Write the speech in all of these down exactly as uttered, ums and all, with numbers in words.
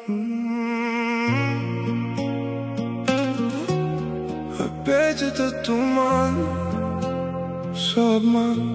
Опять этот туман, все обман.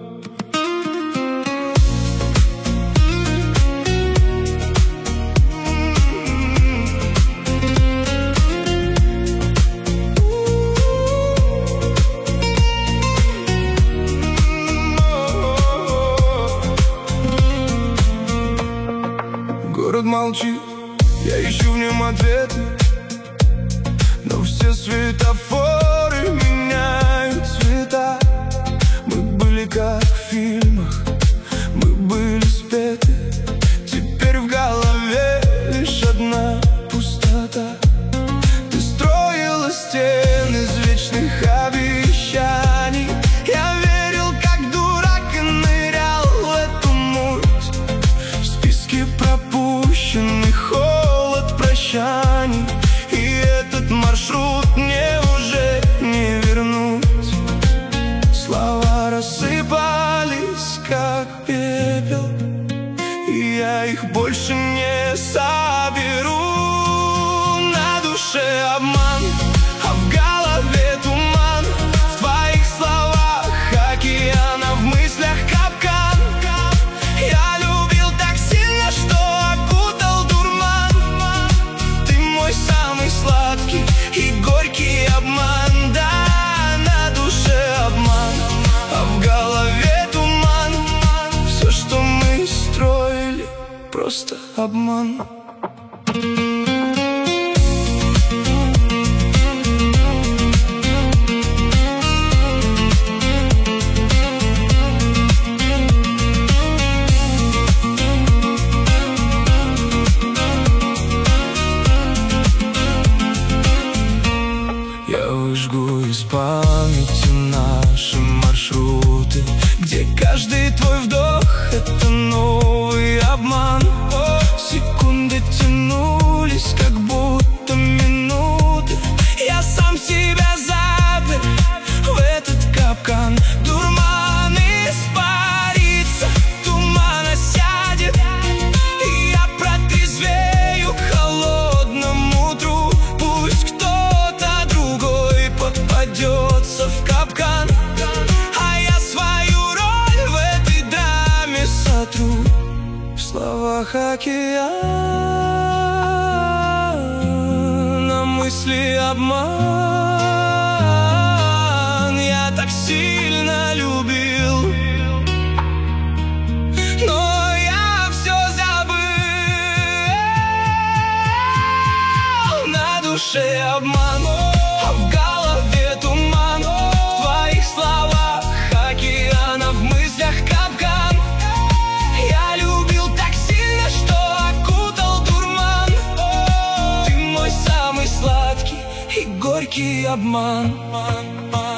Город молчит, я ищу в нем ответы, но все светофоры меняют цвета. Мы были как в фильмах, мы были спеты. Теперь в голове лишь одна пустота. Ты строила стены из вечных обещаний. Я верил как дурак и нырял в эту муть. В списке пропущенный холод прощаний. И этот маршрут мне уже не вернуть. Слова рассыпались, как пепел, и я их больше не соберу. На душе обман, а в голове туман. В твоих словах океан, а в мыслях капкан. Я любил так сильно, что окутал дурман. Ты мой самый сладкий и горький обман. Да, на душе обман, а в голове туман. Все, что мы строили, просто обман. Я выжгу из памяти наши маршруты, где каждый твой вдох — это новый обман. Секунды тянулись, как будто минуты. Я сам себя запер в этот капкан. Дурман испарится, туман осядет, и я протрезвею к холодному утру. Пусть кто-то другой попадется в капкан, а я свою роль в этой драме сотру. В словах океан, на мысли обман. Я так сильно любил, но я все забыл. На душе обман, а в голове туман. В твоих словах океан, а в мыслях капкан. Я любил так сильно, что окутал дурман. Ты мой самый сладкий и горький обман.